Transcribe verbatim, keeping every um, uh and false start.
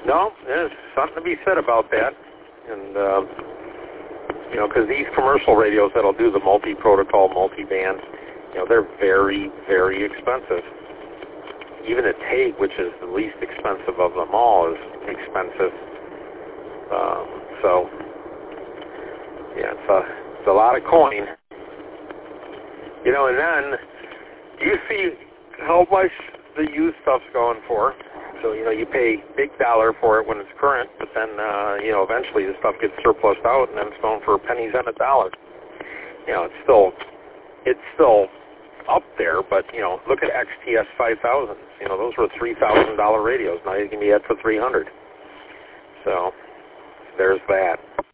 No, there's something to be said about that. And, uh, you know, because these commercial radios that'll do the multi-protocol, multi-band, you know, they're very, very expensive. Even a Taig, which is the least expensive of them all, is expensive. Um, so, yeah, it's a, it's a lot of coin. You know, and then you see how much the used stuff's going for. So, you know, you pay big dollar for it when it's current, but then, uh, you know, eventually the stuff gets surplused out, and then it's going for pennies on a dollar. You know, it's still, it's still up there, but, you know, look at X T S five thousands. You know, those were three thousand dollars radios. Now you can be at for three hundred dollars. So, there's that.